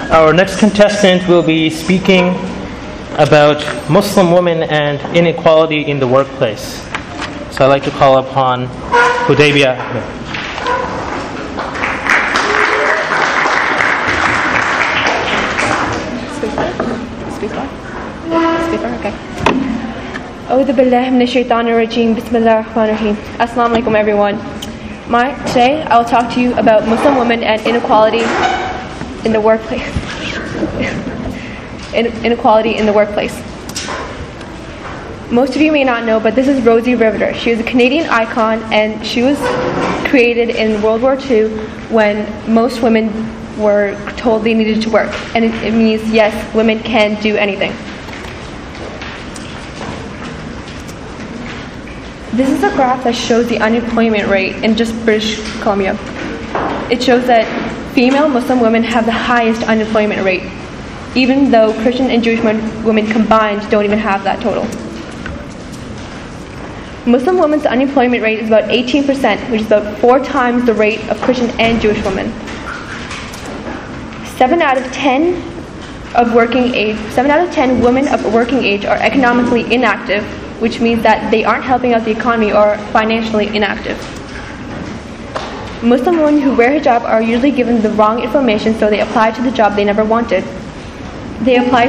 Our next contestant will be speaking about Muslim women and inequality in the workplace. So I'd like to call upon Hudaybiyah Ahmed. Okay. A'udhu billahi minash shaitanir rajeem. Bismillahir rahmanir rahim. Assalamu alaikum, everyone. Today I will talk to you about Muslim women and inequality in the workplace. Inequality in the workplace. Most of you may not know, but this is Rosie Riveter. She is a Canadian icon, and she was created in World War II when most women were told they needed to work. And it means, yes, women can do anything. This is a graph that shows the unemployment rate in just British Columbia. It shows that female Muslim women have the highest unemployment rate, even though Christian and Jewish women combined don't even have that total. Muslim women's unemployment rate is about 18%, which is about 4 times the rate of Christian and Jewish women. 7 out of 10 women of working age are economically inactive, which means that they aren't helping out the economy or financially inactive. Muslim women who wear hijab are usually given the wrong information, so they apply to the job they never wanted. They apply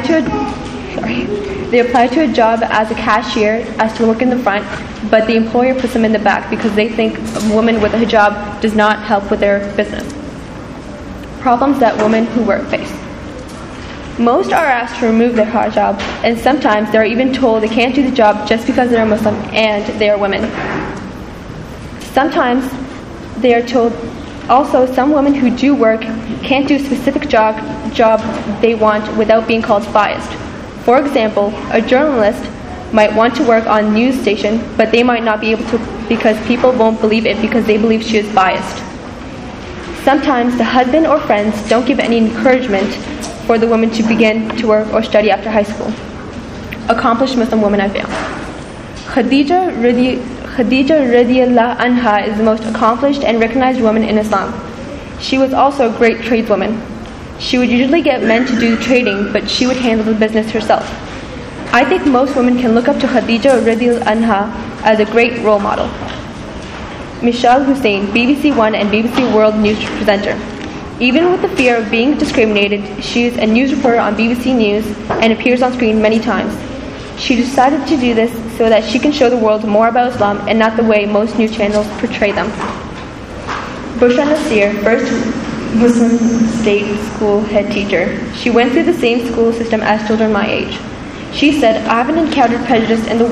to a job as a cashier, as to work in the front, but the employer puts them in the back because they think a woman with a hijab does not help with their business. Problems that women who work face. Most are asked to remove their hijab, and sometimes they are even told they can't do the job just because they are Muslim and they are women. Sometimes they are told also some women who do work can't do a specific job they want without being called biased. For example, a journalist might want to work on a news station, but they might not be able to because people won't believe it because they believe she is biased. Sometimes the husband or friends don't give any encouragement for the woman to begin to work or study after high school. Accomplished Muslim woman I found. Khadija radiyallahu anha is the most accomplished and recognized woman in Islam. She was also a great tradeswoman. She would usually get men to do the trading, but she would handle the business herself. I think most women can look up to Khadija radiyallahu anha as a great role model. Michelle Hussein, BBC One and BBC World News presenter. Even with the fear of being discriminated, she is a news reporter on BBC News and appears on screen many times. She decided to do this so that she can show the world more about Islam and not the way most news channels portray them. Bushra Nasir, first Muslim state school head teacher. She went through the same school system as children my age. She said, I haven't encountered prejudice in the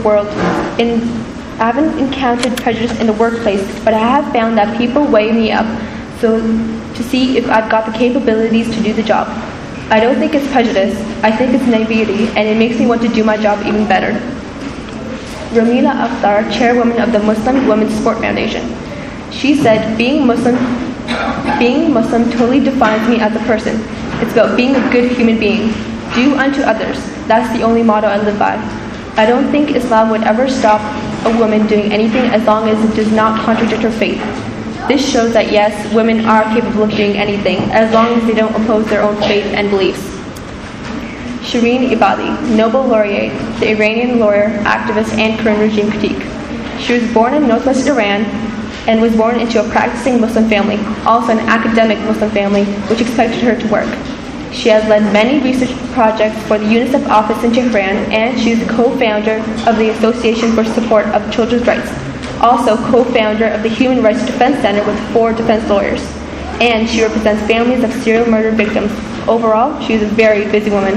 workplace, but I have found that people weigh me up to see if I've got the capabilities to do the job. I don't think it's prejudice, I think it's naivety, and it makes me want to do my job even better. Ramila Akhtar, chairwoman of the Muslim Women's Sport Foundation. She said, being Muslim totally defines me as a person. It's about being a good human being. Do unto others. That's the only motto I live by. I don't think Islam would ever stop a woman doing anything as long as it does not contradict her faith. This shows that yes, women are capable of doing anything as long as they don't oppose their own faith and beliefs. Shireen Ebadi, Nobel laureate, the Iranian lawyer, activist, and current regime critique. She was born in northwest Iran and was born into a practicing Muslim family, also an academic Muslim family, which expected her to work. She has led many research projects for the UNICEF office in Tehran, and she is co-founder of the Association for Support of Children's Rights, also co-founder of the Human Rights Defense Center with 4 defense lawyers, and she represents families of serial murder victims. Overall, she is a very busy woman.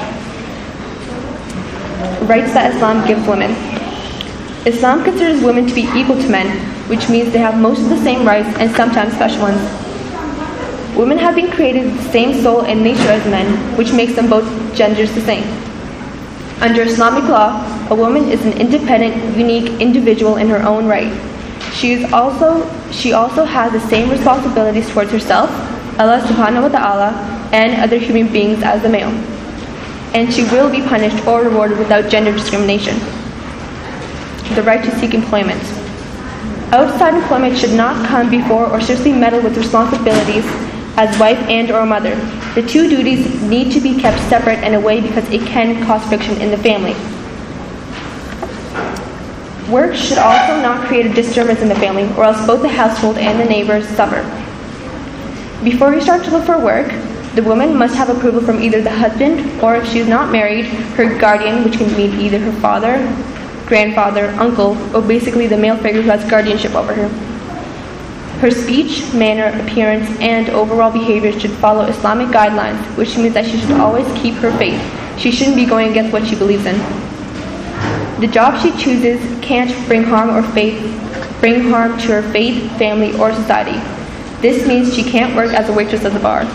Rights that Islam gives women. Islam considers women to be equal to men, which means they have most of the same rights and sometimes special ones. Women have been created with the same soul and nature as men, which makes them both genders the same. Under Islamic law, a woman is an independent, unique individual in her own right. She also has the same responsibilities towards herself, Allah subhanahu wa ta'ala, and other human beings as a male. And she will be punished or rewarded without gender discrimination. The right to seek employment. Outside employment should not come before or seriously meddle with responsibilities as wife and or mother. The two duties need to be kept separate and away because it can cause friction in the family. Work should also not create a disturbance in the family, or else both the household and the neighbors suffer. Before you start to look for work, the woman must have approval from either the husband, or if she is not married, her guardian, which can mean either her father, grandfather, uncle, or basically the male figure who has guardianship over her. Her speech, manner, appearance, and overall behavior should follow Islamic guidelines, which means that she should always keep her faith. She shouldn't be going against what she believes in. The job she chooses can't bring harm to her faith, family, or society. This means she can't work as a waitress at the bar.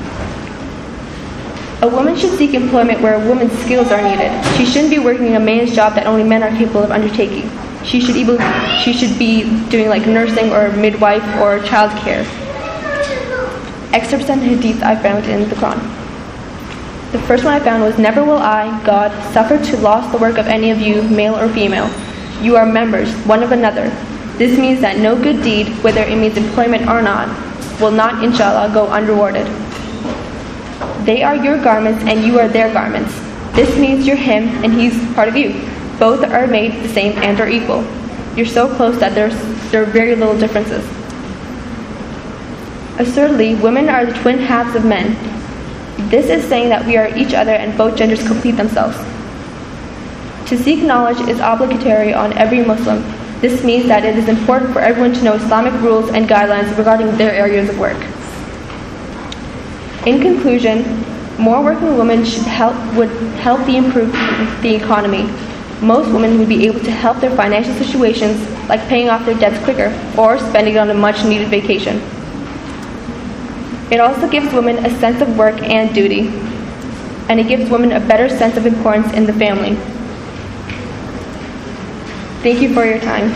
A woman should seek employment where a woman's skills are needed. She shouldn't be working a man's job that only men are capable of undertaking. She should be doing like nursing or midwife or child care. Excerpts and hadith I found in the Quran. The first one I found was, "Never will I, God, suffer to loss the work of any of you, male or female. You are members, one of another. This means that no good deed, whether it means employment or not, will not, inshallah, go unrewarded. They are your garments and you are their garments. This means you're him and he's part of you. Both are made the same and are equal. You're so close that there are very little differences. Assuredly, women are the twin halves of men. This is saying that we are each other and both genders complete themselves. To seek knowledge is obligatory on every Muslim. This means that it is important for everyone to know Islamic rules and guidelines regarding their areas of work." In conclusion, more working women would help improve the economy. Most women would be able to help their financial situations, like paying off their debts quicker or spending it on a much-needed vacation. It also gives women a sense of work and duty, and it gives women a better sense of importance in the family. Thank you for your time.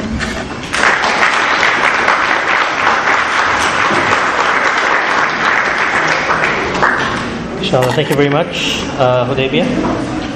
Inshallah, thank you very much, Hudaybiyah.